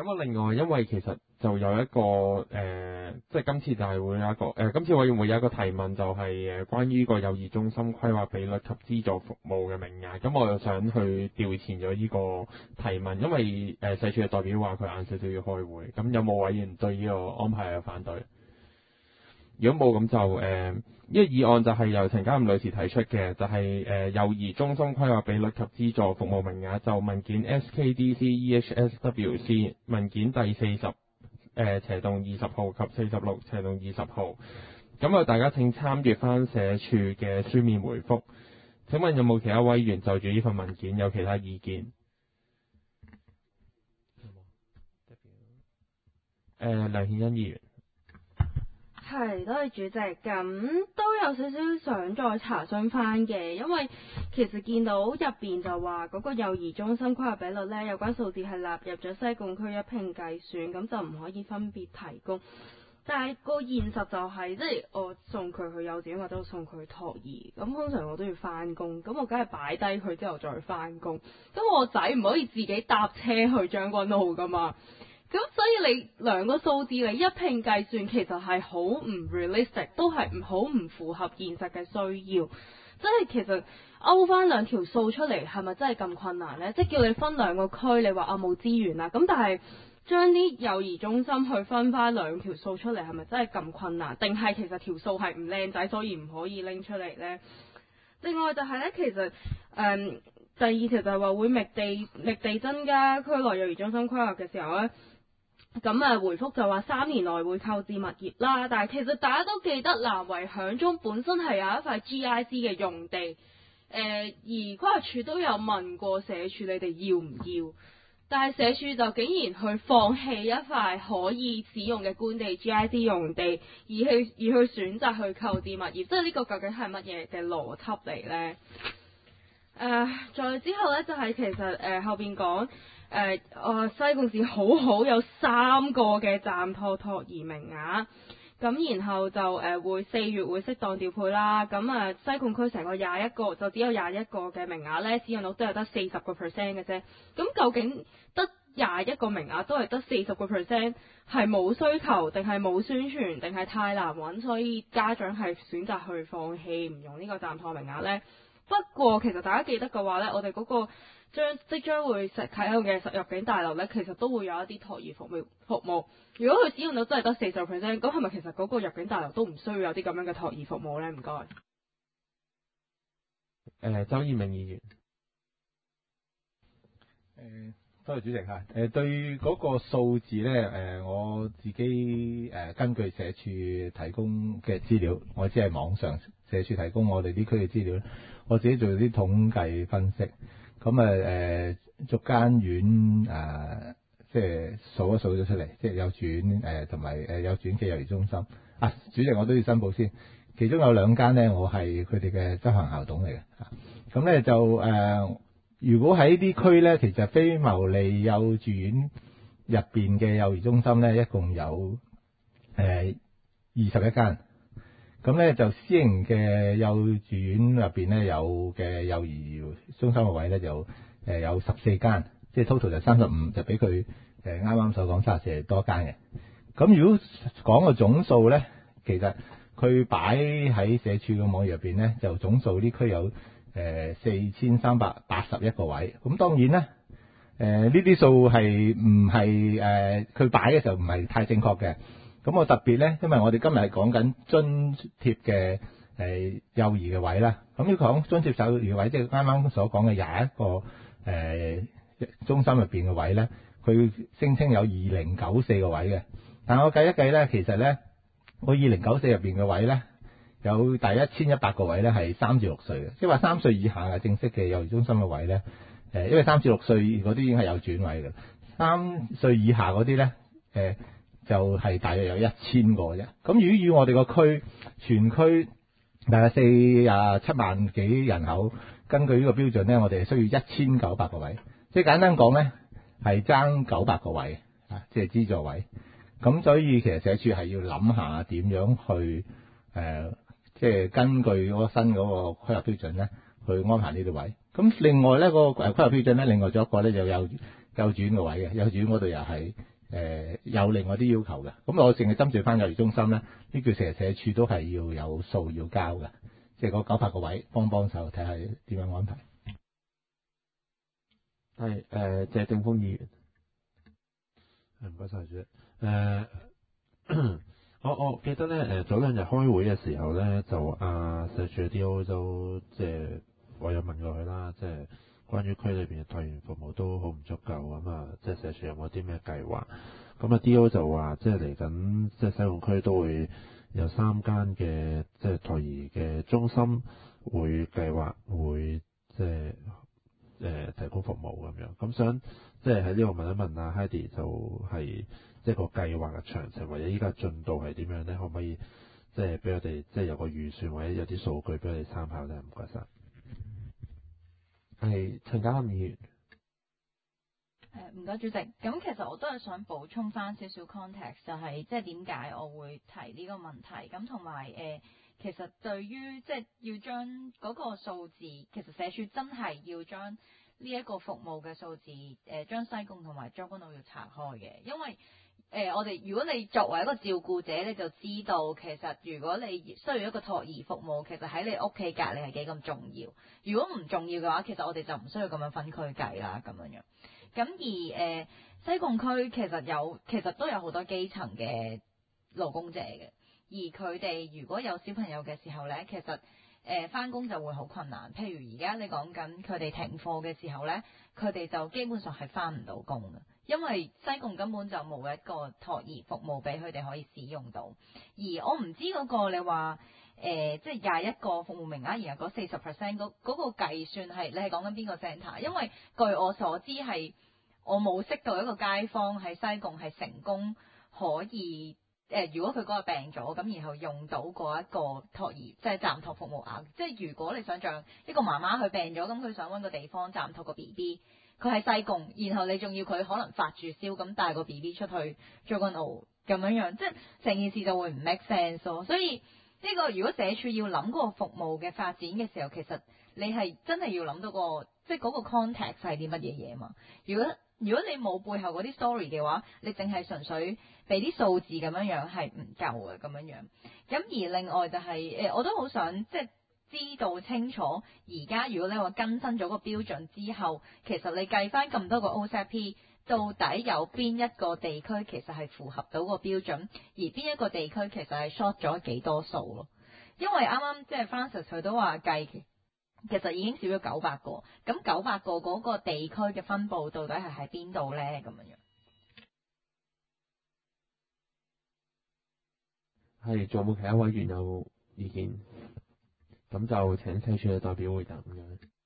咁啊，另外因為其實就有一個即係今次就係會有一個今次委員會有一個提問，就係關於個幼兒中心規劃比率及資助服務嘅名額。咁我又想去調前咗呢個提問，因為社署嘅代表話佢晏少少要開會。咁有冇委員對呢個安排有反對？如果冇咁就呢個議案就係由陳家汶女士提出嘅，就係幼兒中心規劃比率及資助服務名額，就文件 SKDC EHSWC 文件第40斜洞20號及46斜洞20號。咁啊，大家請參閱翻社署嘅書面回覆。請問有冇其他委員就住呢份文件有其他意見？梁顯恩議員。 係，多謝主席。咁都有少少想再查詢翻嘅，因為其實見到入邊就話嗰個幼兒中心規劃比率呢，有關數字係納入咗西貢區一併計算，咁就唔可以分別提供。但係個現實就係、即係我送佢去幼稚園或者我送佢去托兒，咁通常我都要翻工，咁我梗係擺低佢之後再翻工。咁我仔唔可以自己搭車去將軍澳噶嘛。咁所以你兩個數字你一併計算，其實係好唔 realistic， 都係好唔符合現實嘅需要。即係其實勾翻兩條數出嚟，係咪真係咁困難呢？即係叫你分兩個區，你話啊冇資源啦，咁但係將啲幼兒中心去分翻兩條數出嚟，係咪真係咁困難？定係其實條數係唔靚仔，所以唔可以拎出嚟呢？另外就係呢，其實第二條就係話會覓地增加區內幼兒中心規劃嘅時候呢。咁回覆就話3年內會購置物業啦，但係其實大家都記得南圍響中本身係有一塊 GIC 嘅用地，而規劃署都有問過社署你哋要唔要，但係社署就竟然去放棄一塊可以使用嘅官地 GIC 用地，而去選擇去購置物業，即係呢個究竟係乜嘢嘅邏輯嚟呢？再之後呢，就係其實後邊講。西貢市好有3個嘅暫託托兒名額，咁然後就會4月會適當調配啦。咁西貢區成個21個就只有21個嘅名額呢，使用率都係得40%嘅啫。咁究竟得21個名額都係得40%，係冇需求定係冇宣傳定係太難揾，所以家長係選擇去放棄唔用呢個暫託名額呢？不過其實大家記得嘅話呢，我哋嗰個即將會啟用嘅入境大樓呢，其實都會有一啲托兒服務。如果佢使用到真係得40%，咁係咪其實嗰個入境大樓都唔需要有啲咁樣嘅托兒服務呢？唔該。 周燕明議員。 多謝主席嚇。對嗰個數字呢，我自己根據社署提供嘅資料，我只係網上社署提供我哋啲區嘅資料，我自己做啲統計分析。咁逐間院即係數一數咗出嚟，即係幼稚園同埋幼稚園嘅幼兒中心。主席我都要申報先，其中有2間呢，我係佢哋嘅執行校董嚟嘅。咁呢就如果喺啲區呢，其實非牟利幼稚園入邊嘅幼兒中心呢，一共有21間。咁呢就私營嘅幼稚園入邊呢，有嘅幼兒中心嘅位呢，就有14間，即係 total 就35，就比佢啱啱所講34多間嘅。咁如果講個總數呢，其實佢擺喺社署嘅網頁入邊呢，就總數呢區有4381個位。咁當然呢，呢啲數係唔係佢擺嘅時候唔係太正確嘅。咁我特別呢，因為我哋今日係講緊津貼嘅幼兒嘅位啦。咁要講津貼幼兒位，即係啱啱所講嘅21個中心入邊嘅位呢，佢聲稱有2094個位嘅。但我計一計呢，其實呢，我2094入邊嘅位呢，有第1100個位呢係3至6歲嘅，即係話3歲以下嘅正式嘅幼兒中心嘅位呢，因為3至6歲嗰啲已經係有轉位嘅，3歲以下嗰啲呢。就係大約有1000個啫。咁如果以我哋個區全區大概47萬幾人口，根據呢個標準呢，我哋需要1900個位。即係簡單講呢，係爭900個位即係資助位。咁所以其實社署係要諗下點樣去即係根據嗰個新嗰個規劃標準呢，去安排呢啲位。咁另外呢個規劃標準呢，另外仲有一個呢，就有幼稚園個位嘅，幼稚園嗰度又係有另外啲要求嘅。咁我淨係針對翻幼兒中心咧，呢叫社署都係要有數要交嘅，即係嗰900個位幫手睇下點樣安排。 係謝正峰議員。 唔該晒主席。我記得咧，早兩日開會嘅時候咧，就社署嘅 D.O. 都即係我有問過佢啦，即係關於區裏邊嘅託兒服務都好唔足夠咁啊，即係社署有冇啲咩計劃？咁啊 D.O. 就話即係嚟緊，即係西貢區都會有3間嘅即係託兒嘅中心會計劃會即係提供服務咁樣。咁想即係喺呢度問一問阿 Heidi 就係、即係個計劃嘅詳情或者依家進度係點樣咧？可唔可以即係俾我哋即係有個預算或者有啲數據俾我哋參考咧？唔該晒。 係陳家林議員。 唔該主席，咁其實我都係想補充翻少少 context， 就係即係點解我會提呢個問題，咁同埋其實對於即係要將嗰個數字，其實社署真係要將呢一個服務嘅數字，將西貢同埋將軍澳要拆開嘅，因為我哋如果你作為一個照顧者，你就知道其實如果你需要一個託兒服務，其實喺你屋企隔離係幾咁重要。如果唔重要嘅話，其實我哋就唔需要咁樣分區計啦，咁樣。咁而西貢區其實都有好多基層嘅勞工者嘅，而佢哋如果有小朋友嘅時候呢，其實返工就會好困難。譬如而家你講緊佢哋停課嘅時候呢，佢哋就基本上係返唔到工嘅，因為西貢根本就冇一個託兒服務俾佢哋可以使用到。而我唔知嗰個你話即係21個服務名額，然後嗰40% 嗰個計算係你係講緊邊個 centre？ 因為據我所知係我冇識到一個街坊喺西貢係成功可以如果佢嗰個病咗咁，然後用到嗰一個託兒即係暫託服務額。即係如果你想像一個媽媽佢病咗，咁佢想揾個地方暫託個 BB， 佢喺西貢，然後你仲要佢可能發住燒咁帶個 BB 出去將軍澳咁樣，即係成件事就會唔 make sense 咯。所以呢個如果社署要諗嗰個服務嘅發展嘅時候，其實你係真係要諗到即係嗰個 context 係啲乜嘢嘢嘛。如果你冇背後嗰啲 story 嘅話，你淨係純粹俾啲數字咁樣係唔夠嘅咁樣。咁而另外就係我都好想即係知道清楚，而家如果你話更新咗個標準之後，其實你計翻咁多個 OZP， 到底有邊一個地區其實係符合到個標準，而邊一個地區其實係 short 咗幾多數咯？因為啱啱即係 Francis 佢都話計其實已經少咗900個，咁900個嗰個地區嘅分佈到底係喺邊度呢？咁樣係，仲有冇其他委員有意見？咁就請社署嘅代表回答咁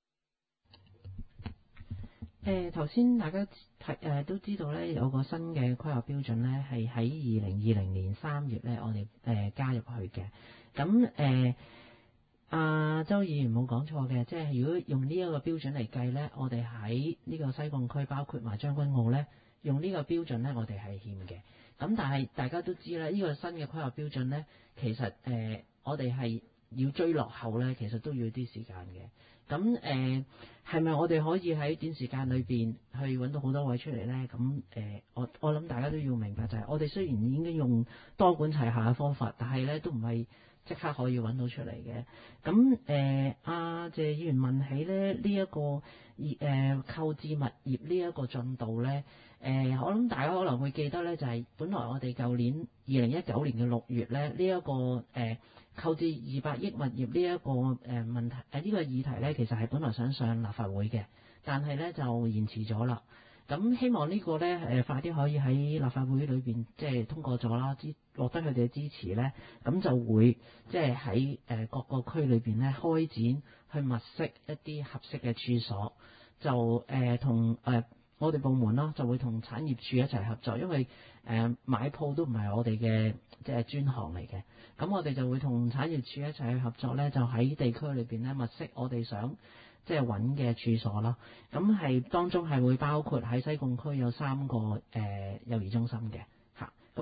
樣。 頭先大家都知道咧，有個新嘅規劃標準咧，係喺2020年3月咧，我哋加入去嘅。咁周議員冇講錯嘅，即係如果用呢一個標準嚟計咧，我哋喺呢個西貢區包括埋將軍澳咧，用呢個標準咧，我哋係欠嘅。咁但係大家都知咧，呢個新嘅規劃標準咧，其實我哋係要追落後咧，其實都要啲時間嘅。咁係咪我哋可以喺短時間裏邊去揾到好多位出嚟咧？咁我諗大家都要明白就係，我哋雖然已經用多管齊下嘅方法，但係咧都唔係即刻可以揾到出嚟嘅。咁謝議員問起咧呢一個購置物業呢一個進度咧，我諗大家可能會記得咧，就係本來我哋舊年2019年嘅6月咧，呢一個購置200億物業呢一個問題呢個議題咧，其實係本來想上立法會嘅，但係咧就延遲咗啦。咁希望呢個咧快啲可以喺立法會裏邊即係通過咗啦，獲得佢哋嘅支持咧，咁就會即係喺各個區裏邊咧開展去物色一啲合適嘅處所，就同我哋部門啦，就會同產業署一齊合作，因為買鋪都唔係我哋嘅即係專項嚟嘅，咁我哋就會同產業署一齊去合作咧，就喺地區裏邊咧物色我哋想即係揾嘅處所啦。咁係當中係會包括喺西貢區有3個幼兒中心嘅嚇，咁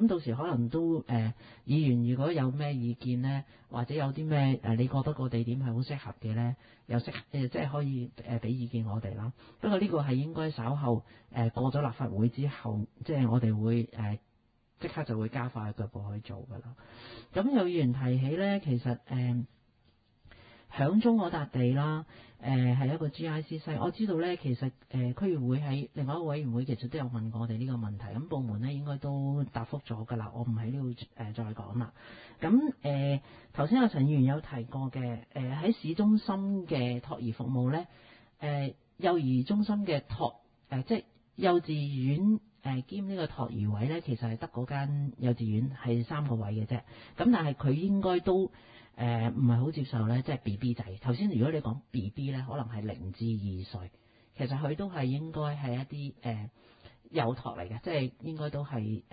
咁到時可能都議員如果有咩意見呢，或者有啲咩你覺得個地點係好適合嘅呢，又即係可以俾意見我哋啦。不過呢個係應該稍後過咗立法會之後，即係我哋會即刻就會加快腳步去做㗎啦。咁有議員提起呢，其實響中嗰笪地啦，係一個 GIC 西，我知道呢，其實區議會喺另外一個委員會其實都有問過我哋呢個問題，咁部門呢應該都答覆咗㗎啦，我唔喺呢度再講啦。咁頭先阿陳議員有提過嘅，喺市中心嘅托兒服務呢，幼兒中心嘅即係幼稚園兼呢個托兒位呢，其實係得嗰間幼稚園係3個位嘅啫，咁但係佢應該都唔係好接受呢，即係 BB 仔。頭先如果你講 BB 呢，可能係0至2歲，其實佢都係應該係一啲幼托嚟嘅，即係應該都係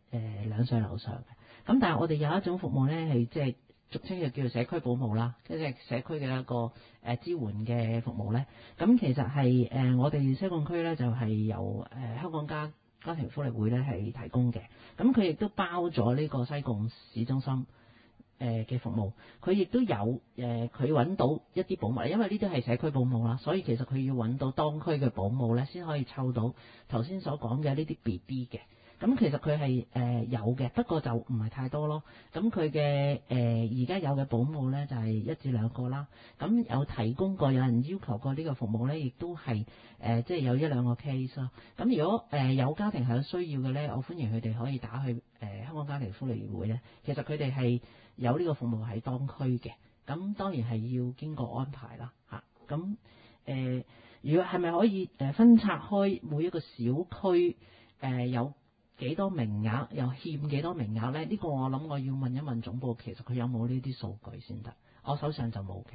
2歲樓上嘅。咁但係我哋有一種服務呢，係即係俗稱就叫做社區保姆啦，即係社區嘅一個支援嘅服務呢。咁其實係我哋西貢區呢，就係由香港家庭福利會呢係提供嘅。咁佢亦都包咗呢個西貢市中心嘅服務，佢亦都有佢揾到一啲保姆，因為呢啲係社區保姆啦，所以其實佢要揾到當區嘅保姆呢，先可以湊到頭先所講嘅呢啲 BB 嘅。咁其實佢係有嘅，不過就唔係太多咯。咁佢嘅而家有嘅保姆呢，就係1至2個啦。咁有提供過，有人要求過呢個服務呢，亦都係即係有1-2個 case 咯。咁如果有家庭係有需要嘅呢，我歡迎佢哋可以打去香港家庭福利會呢。其實佢哋係有呢個服務喺當區嘅。咁當然係要經過安排啦嚇。咁如果係咪可以分拆開每一個小區有幾多名額，又欠幾多名額呢？呢個我諗我要問一問總部，其實佢有冇呢啲數據先得？我手上就冇嘅。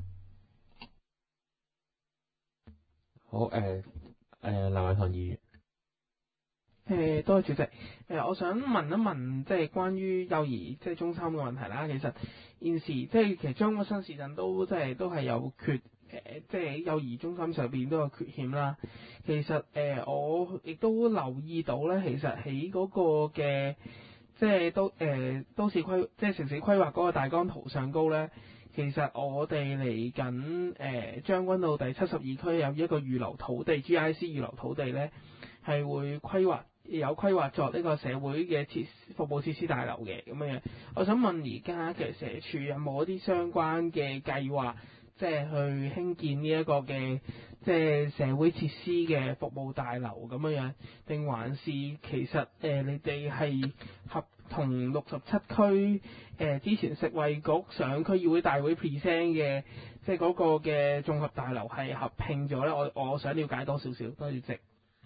好，劉偉棠議員。 多謝主席。我想問一問，即係關於幼兒即係中心嘅問題啦。其實現時即係其實將軍新市鎮都係有即係幼兒中心上邊都有缺陷啦。其實我亦都留意到咧，其實喺嗰個嘅即係都市規即係城市規劃嗰個大綱圖上高咧，其實我哋嚟緊將軍澳第72區有一個預留土地 GIC 預留土地咧，係會有規劃作呢個社會嘅服務設施大樓嘅咁樣。我想問而家其實社署有冇一啲相關嘅計劃？即係去興建呢一個嘅即係社會設施嘅服務大樓咁樣，定還是其實你哋係合同67區之前食衛局上區議會大會 present 嘅即係嗰個嘅綜合大樓係合併咗咧？我想了解多少少，多謝主席。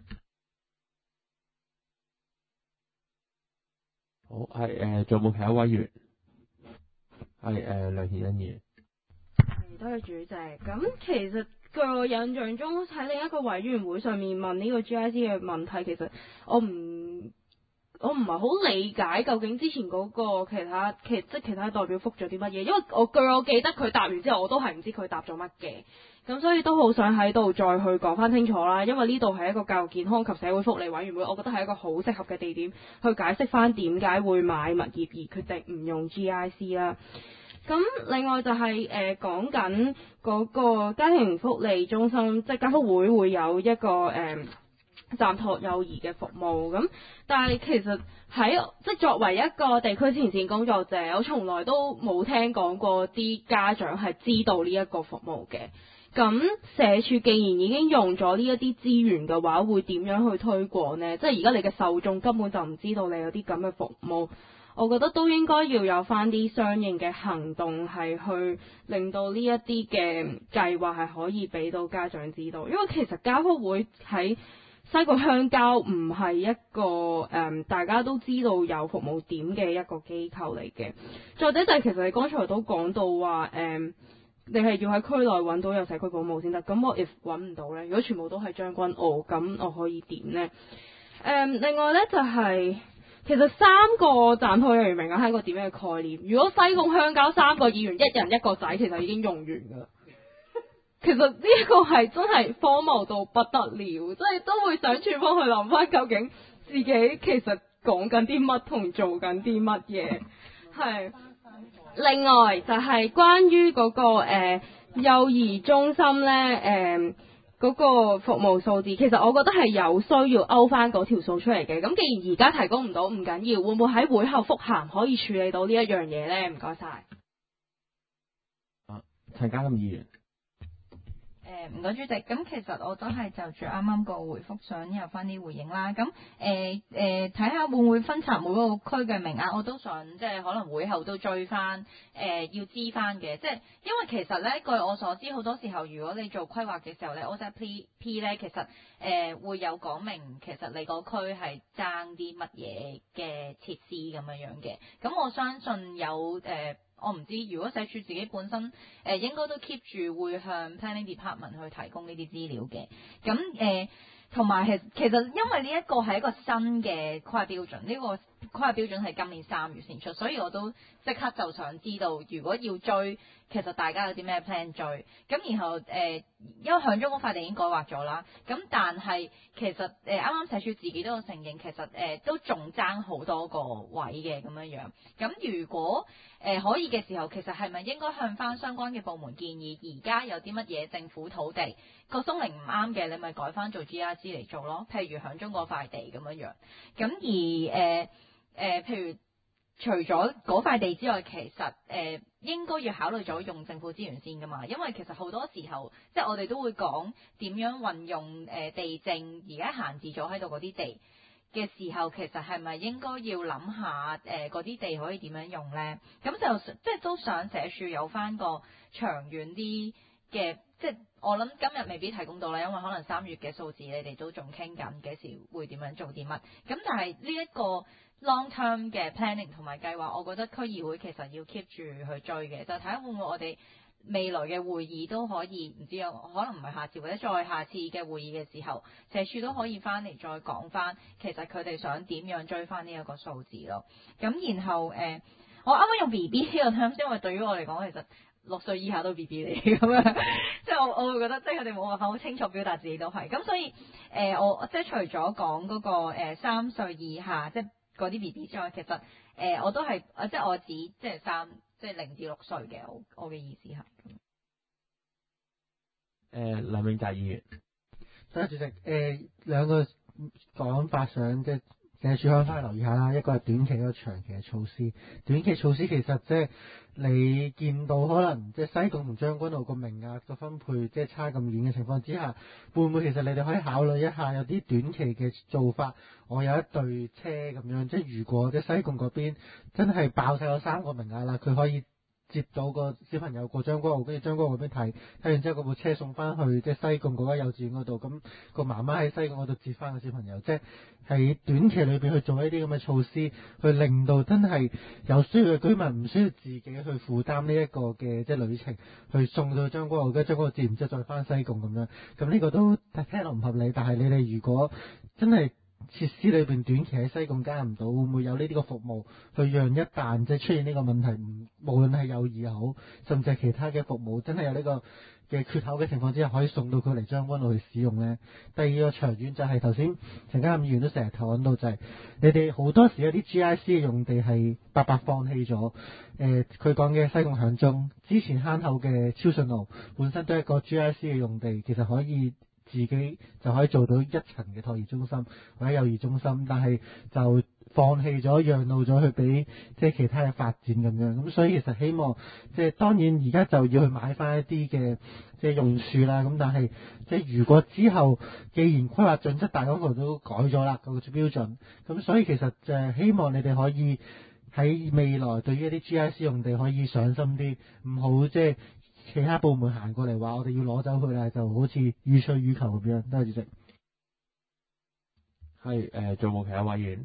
好，係仲有冇其他委員？係梁顯恩議員。 多謝主席。咁其實據我印象中喺另一個委員會上面問呢個 GIC 嘅問題，其實我唔係好理解究竟之前嗰個其他代表覆咗啲乜嘢，因為據我記得佢答完之後，我都係唔知佢答咗乜嘅。咁所以都好想喺度再去講翻清楚啦，因為呢度係一個教育健康及社會福利委員會，我覺得係一個好適合嘅地點去解釋翻點解會買物業而決定唔用 GIC 啦。咁另外就係講緊嗰個家庭福利中心，即係家福會有一個暫託幼兒嘅服務。咁但係其實即係作為一個地區前線工作者，我從來都冇聽講過啲家長係知道呢一個服務嘅。咁社署既然已經用咗呢一啲資源嘅話，會點樣去推廣呢？即係而家你嘅受眾根本就唔知道你有啲咁嘅服務。我覺得都應該要有翻啲相應嘅行動，係去令到呢一啲嘅計劃係可以俾到家長知道。因為其實家福會喺西貢鄉郊唔係一個大家都知道有服務點嘅一個機構嚟嘅。再者就係其實你剛才都講到話你係要喺區內揾到有社區保姆先得。咁我 if 揾唔到呢？如果全部都係將軍澳，咁我可以點呢？另外呢就係、其實3個暫託幼兒名額係一個點樣嘅概念？如果西貢鄉郊3個議員一人1個仔，其實已經用完㗎啦。其實呢一個係真係荒謬到不得了，即係都會想處方去諗翻究竟自己其實講緊啲乜同做緊啲乜嘢。係。另外就係關於嗰、幼兒中心呢，嗰個服務數字，其實我覺得係有需要勾翻嗰條數出嚟嘅。咁既然而家提供唔到，唔緊要，會唔會喺會後覆函可以處理到呢一樣嘢呢？唔該晒。 陳嘉欣議員。 唔該主席，咁其實我都係就住啱啱個回覆想有翻啲回應啦。咁睇下會唔會分拆每個區嘅名額，我都想即係可能會後都追翻要知翻嘅。即係因為其實咧，據我所知，好多時候如果你做規劃嘅時候咧，OZP 咧其實會有講明其實你個區係爭啲乜嘢嘅設施咁樣嘅。咁我相信有我唔知，如果社署自己本身應該都 keep 住會向 Planning Department 去提供呢啲資料嘅。咁同埋其實因為呢一個係一個新嘅規劃標準，呢個規劃標準係今年3月先出，所以我都即刻就想知道，如果要追，其實大家有啲咩 plan 追？咁然後因為響中嗰塊地已經改劃咗啦，咁但係其實啱啱社署自己都有承認，其實都仲爭好多個位嘅咁樣。咁如果可以嘅時候，其實係咪應該向翻相關嘅部門建議，而家有啲乜嘢政府土地個鬆零唔啱嘅，你咪改翻做 GRC 嚟做咯。譬如響中嗰塊地咁樣。咁而譬如除咗嗰塊地之外，其實應該要考慮咗用政府資源先噶嘛，因為其實好多時候即係我哋都會講點樣運用地政而家閒置咗喺度嗰啲地嘅時候，其實係咪應該要諗下嗰啲地可以點樣用呢？咁就即係都想社署有翻個長遠啲嘅，即係我諗今日未必提供到啦，因為可能3月嘅數字你哋都仲傾緊幾時會點樣做啲乜。咁但係呢一個 long term 嘅 planning 同埋計劃，我覺得區議會其實要 keep 住去追嘅，就睇下會唔會我哋未來嘅會議都可以，唔知有可能唔係下次或者再下次嘅會議嘅時候，社署都可以翻嚟再講翻，其實佢哋想點樣追翻呢一個數字咯。咁然後我啱啱用 BB 呢個 term，因為對於我嚟講，其實6歲以下都 BB 嚟咁樣，即係我會覺得即係佢哋冇辦法好清楚表達自己都係。咁所以我即係除咗講嗰個3歲以下即係嗰啲 BB 之外，其實我都係即係我指即係0至6歲嘅，我嘅意思係。 梁永澤議員。 多謝主席。兩個講法想即係社署可翻去留意下啦，一個係短期，一個長期嘅措施。短期措施其實即係你見到可能即係西貢同將軍澳個名額個分配即係差咁遠嘅情況之下，會唔會其實你哋可以考慮一下有啲短期嘅做法？我有一隊車咁樣，即係如果即係西貢嗰邊真係爆晒咗3個名額啦，佢可以接到個小朋友過將軍澳，跟住將軍澳嗰邊睇完之後，嗰部車送翻去即係西貢嗰間幼稚園嗰度，咁個媽媽喺西貢嗰度接翻個小朋友，即係喺短期裏邊去做一啲咁嘅措施，去令到真係有需要嘅居民唔需要自己去負擔呢一個嘅即係旅程，去送到將軍澳，跟住將軍澳接完之後再翻西貢咁樣。咁呢個都聽落唔合理，但係你哋如果真係設施裏邊短期喺西貢加唔到，會唔會有呢啲個服務去讓一旦即係出現呢個問題，無論係幼兒又好，甚至係其他嘅服務真係有呢個嘅缺口嘅情況之下，可以送到佢嚟將軍澳去使用呢？第二個長遠就係頭先陳嘉欣議員都成日討論到，就係你哋好多時有啲 GIC 嘅用地係白白放棄咗。佢講嘅西貢響中之前坑口嘅超順路本身都係一個 GIC 嘅用地，其實可以自己就可以做到1層嘅托兒中心或者幼兒中心，但係就放棄咗，讓路咗去俾即係其他嘅發展咁樣。咁所以其實希望即係當然而家就要去買翻一啲嘅即係用樹啦。咁但係即係如果之後既然規劃準則大綱圖都改咗啦個標準，咁所以其實就係希望你哋可以喺未來對於一啲 GIC 用地可以上心啲，唔好即係其他部門行過嚟話我哋要攞走佢啦，就好似予取予求咁樣。多謝主席。 係仲有冇其他委員？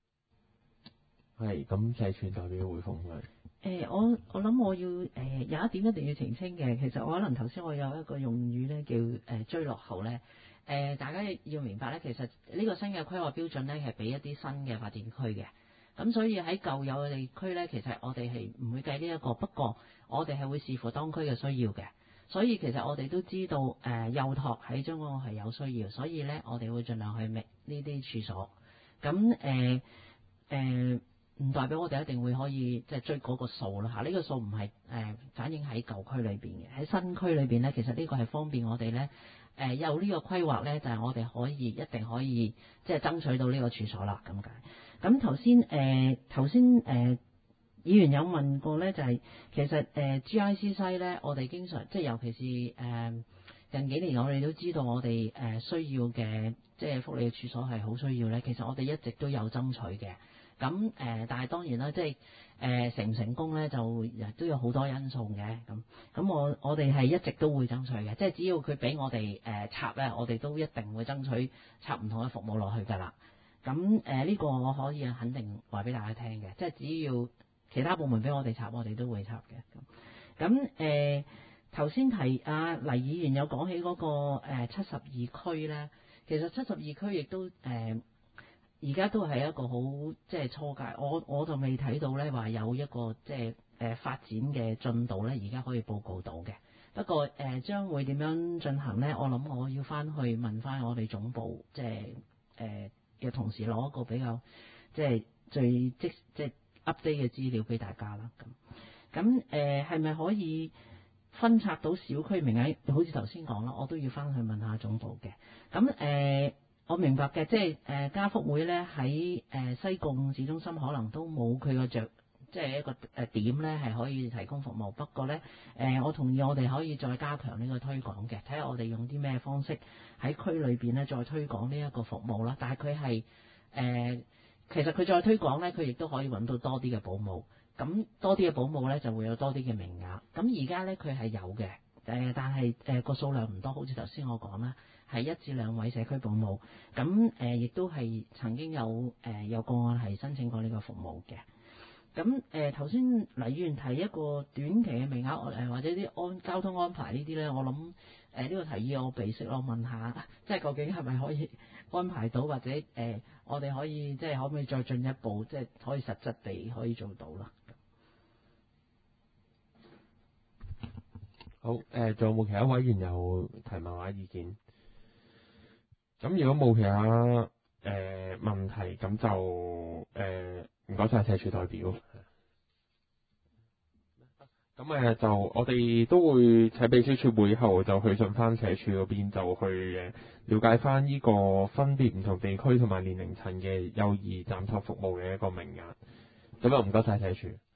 係咁，社署代表回覆佢。 我諗我要有一點一定要澄清嘅，其實我可能頭先我有一個用語咧叫追落後咧。大家要明白咧，其實呢個新嘅規劃標準咧係俾一啲新嘅發展區嘅。咁所以喺舊有嘅地區咧，其實我哋係唔會計呢一個，不過我哋係會視乎當區嘅需要嘅。所以其實我哋都知道幼託喺將軍澳係有需要，所以咧我哋會盡量去覓呢啲處所。咁唔代表我哋一定會可以即係追嗰個數啦嚇，呢個數唔係反映喺舊區裏邊嘅，喺新區裏邊咧，其實呢個係方便我哋咧有呢個規劃咧，就係我哋一定可以即係爭取到呢個處所啦咁解。咁頭先議員有問過咧，就係其實GIC 西咧，我哋經常即係尤其是近幾年我哋都知道我哋需要嘅即係福利嘅處所係好需要咧，其實我哋一直都有爭取嘅。咁但係當然啦，即係成唔成功咧，就都有好多因素嘅。咁我哋係一直都會爭取嘅，即係只要佢俾我哋插咧，我哋都一定會爭取插唔同嘅服務落去㗎啦。咁呢個我可以肯定話俾大家聽嘅，即係只要其他部門俾我哋插，我哋都會插嘅。咁頭先提黎議員有講起嗰個72區咧，其實72區亦都而家都係一個好即係初階，我就未睇到咧話有一個即係發展嘅進度咧，而家可以報告到嘅。不過將會點樣進行咧？我諗我要翻去問翻我哋總部即係嘅同事攞一個比較即係最即係 update 嘅資料俾大家啦。咁係咪可以分拆到小區名額？好似頭先講啦，我都要翻去問下總部嘅。咁我明白嘅，即係家福會咧喺西貢市中心可能都冇佢個即係一個點咧係可以提供服務。不過咧我同意我哋可以再加強呢個推廣嘅，睇下我哋用啲咩方式喺區裏邊咧再推廣呢一個服務啦。但係佢係其實佢再推廣咧，佢亦都可以揾到多啲嘅保姆。咁多啲嘅保姆咧就會有多啲嘅名額。咁而家咧佢係有嘅，但係個數量唔多，好似頭先我講啦。係1至2位社區保姆，咁亦都係曾經有個案係申請過呢個服務嘅。咁頭先黎議員提一個短期嘅名額，或者啲交通安排呢啲咧，我諗呢個提議我備識咯，問下即係究竟係咪可以安排到，或者我哋可以即係可唔可以再進一步，即係可以實質地可以做到啦。 好，仲有冇其他委員有提問或者意見？咁如果冇其他問題，咁就唔該晒社署代表。咁就我哋都會喺秘書處會後就去信翻社署嗰邊，就去了解翻呢個分別唔同地區同埋年齡層嘅幼兒暫託服務嘅一個名額。咁就唔該晒社署。